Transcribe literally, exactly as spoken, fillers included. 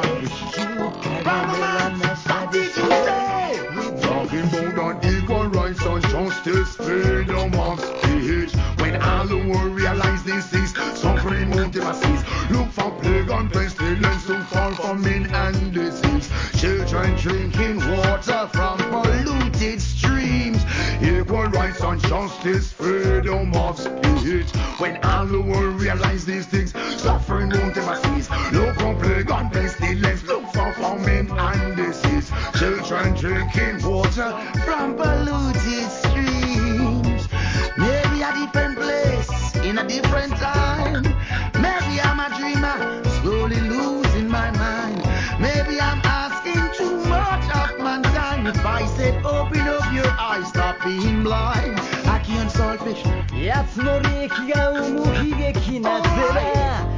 What did you say? Talking about an equal rights and justice, freedom of speech. When all the world realize these things, suffering multiplies. Look for plague and pestilence, look for famine and disease. Children drinking water from polluted streams. Equal rights and justice, freedom of speech. When all the world realize these things, suffering multiplies. Look for plague and pestilence, look for famine and disease. Children drinking water from polluted streams. Maybe a different place in a different time. Maybe I'm a dreamer, slowly losing my mind. Maybe I'm asking too much of mankind. If I said open up your eyes, stop being blind. I can't solve fish. 奴の利益が生む悲劇なぜだ